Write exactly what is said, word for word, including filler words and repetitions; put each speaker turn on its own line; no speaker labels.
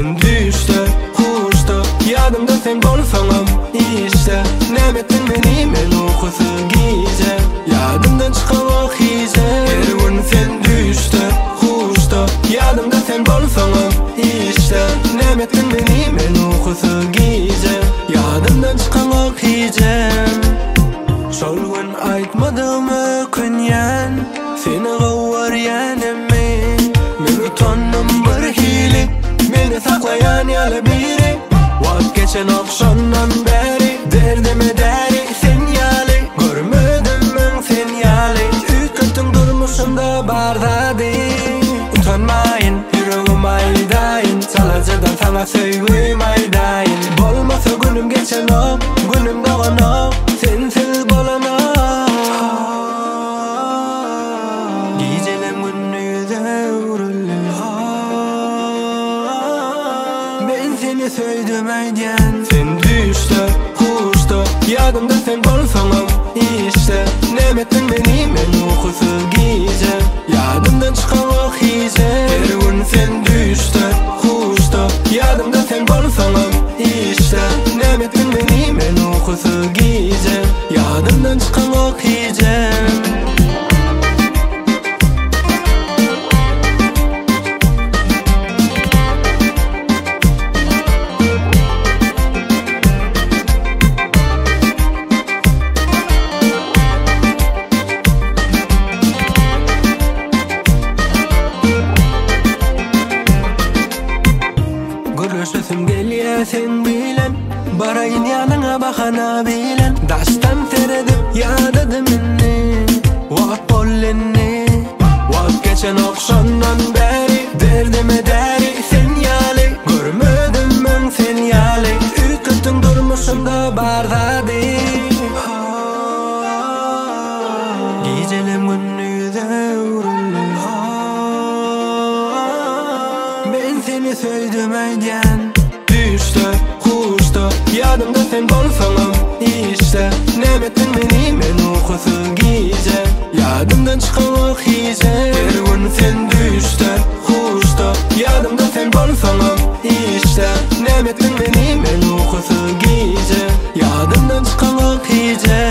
sen düşte, kuşta, yadımda sen bolsaňam işte. Nämetden meni men okusu gize, yadımdan çıkan vakize. Her gün sen düşte, kuşta, yadımda sen bolsaňam işte. Nämetden meni men okusu gize, yadımdan çıkan vakize. Şol gün aýtmadym ökünýän, seni gowwarýanemy. Men utandym bir hili, meni saklayan ýaly biri. Wagt geçen akşamdan beri, derdime deri sen ýaly. Görmedim men sen ýaly, üýtgüň durmuşymda bardady. Utanmaýyn, ýüregim aýdaýyn, salajadan sana söýgüym aýdaýyn. Bolmasa günüm geçenok, günüm doganok, sensiz bolanok. Gijelem günnüýde uruly, men seni söýdüm aýdýan. Sen düşte, kuşta, yadımda sen bolsaňam işte. Nämetden meni men okusu gize, yadımdan çıkan vakize. Her gün sen düşte, kuşta, yadımda sen bolsaňam işte. Nämetden meni men okusu gize, yadımdan çıkan vakize. Görüşesim gelýär sen bilen, baraýyn ýanyňa bahana bilen. Daşdan teredip ýadady meni, wagt bollenni. Wagt geçen akşamdan beri, derdime deri sen ýaly. Görmedim men sen ýaly, üýtgüň durmuşymda bardady. Gijelem günnüýde uruly, men seni söýdüm aýdýan. Düşte, kuşta, yadımda sen bolsaňam işte. Nämetden meni men okusu gize, yadımdan çıkan vakize. Her gün sen düşte, kuşta, yadımda sen bolsaňam işte. Nämetden meni men okusu gize, yadımdan çıkan vakize.